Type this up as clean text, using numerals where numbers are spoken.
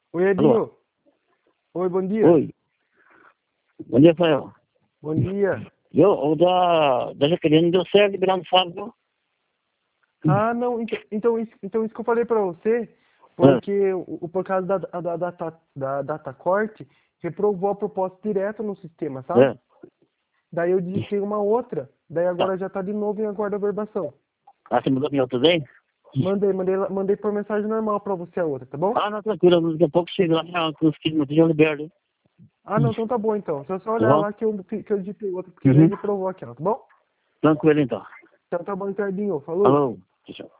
Oi, Alô? Edinho. Oi, bom dia. Oi. Bom dia, Rafael. Bom dia. O da Jaqueline não deu certo liberar no sábado. Ah, não, então isso que eu falei pra você, Ah, porque por causa da data corte, reprovou a proposta direto no sistema, sabe? é. Daí eu digitei uma outra, daí Tá. agora já tá de novo em aguardo a verbação. Ah, você mandou minha outra também? Mandei por mensagem normal pra você a outra, tá bom? Ah, não, tranquilo. Daqui a pouco chega lá com os 15 minutos já libero, hein? Ah, não, então tá bom então. Se eu só Tá olhar bom? lá que eu digitei outra, porque daí Uhum. reprovou aquela, tá bom? Tranquilo, então. Então tá bom, então, Edinho. Falou. Alô. Tchau, tchau.